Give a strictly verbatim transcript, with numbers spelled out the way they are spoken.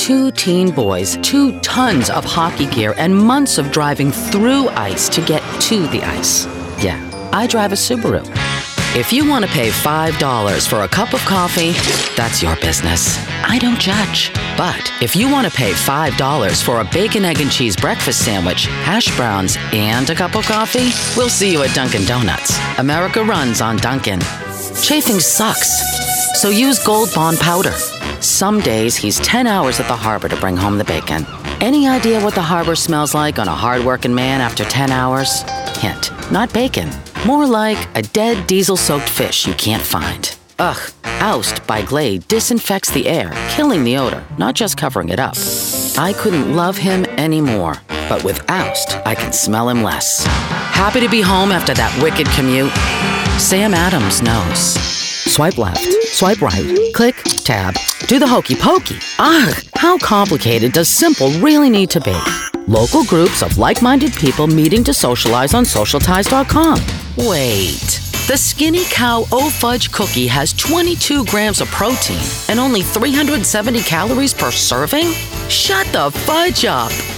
two teen boys, two tons of hockey gear, and months of driving through ice to get to the ice. Yeah, I drive a Subaru. If you want to pay five dollars for a cup of coffee, that's your business. I don't judge. But if you want to pay five dollars for a bacon, egg, and cheese breakfast sandwich, hash browns, and a cup of coffee, we'll see you at Dunkin' Donuts. America runs on Dunkin'. Chafing sucks, so use Gold Bond powder. Some days he's ten hours at the harbor to bring home the bacon. Any idea what the harbor smells like on a hard-working man after ten hours? Hint, not bacon. More like a dead diesel-soaked fish you can't find. Ugh, Oust by Glade disinfects the air, killing the odor, not just covering it up. I couldn't love him anymore, but with Oust, I can smell him less. Happy to be home after that wicked commute? Sam Adams knows. Swipe left, swipe right, click, tab, do the hokey pokey. Ugh, how complicated does simple really need to be? Local groups of like-minded people meeting to socialize on social ties dot com. Wait, the Skinny Cow O-Fudge cookie has twenty-two grams of protein and only three hundred seventy calories per serving? Shut the fudge up!